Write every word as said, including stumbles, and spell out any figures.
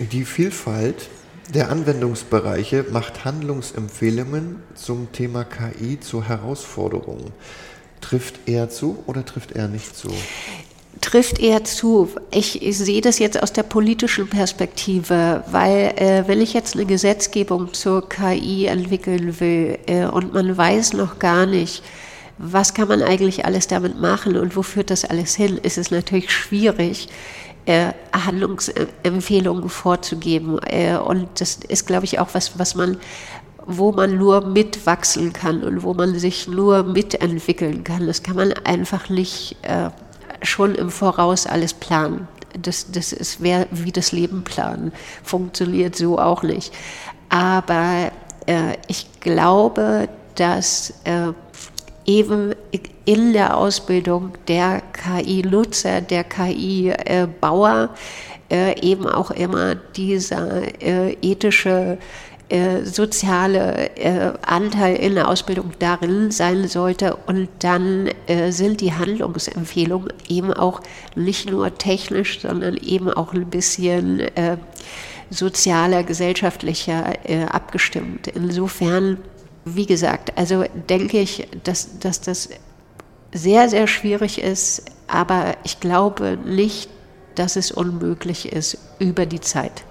Die Vielfalt der Anwendungsbereiche macht Handlungsempfehlungen zum Thema K I zur Herausforderung. Trifft er zu oder trifft er nicht zu? Trifft eher zu. Ich, ich sehe das jetzt aus der politischen Perspektive, weil äh, wenn ich jetzt eine Gesetzgebung zur K I entwickeln will äh, und man weiß noch gar nicht, was kann man eigentlich alles damit machen und wo führt das alles hin, ist es natürlich schwierig, äh, Handlungsempfehlungen vorzugeben. Äh, und das ist, glaube ich, auch was, was man wo man nur mitwachsen kann und wo man sich nur mitentwickeln kann. Das kann man einfach nicht äh, schon im Voraus alles planen. Das, das ist wär, wie das Leben planen. Funktioniert so auch nicht. Aber äh, ich glaube, dass äh, eben in der Ausbildung der K I-Nutzer, der K I-Bauer äh, eben auch immer dieser äh, ethische Äh, soziale äh, Anteil in der Ausbildung darin sein sollte. Und dann äh, sind die Handlungsempfehlungen eben auch nicht nur technisch, sondern eben auch ein bisschen äh, sozialer, gesellschaftlicher äh, abgestimmt. Insofern, wie gesagt, also denke ich, dass, dass das sehr, sehr schwierig ist, aber ich glaube nicht, dass es unmöglich ist über die Zeit.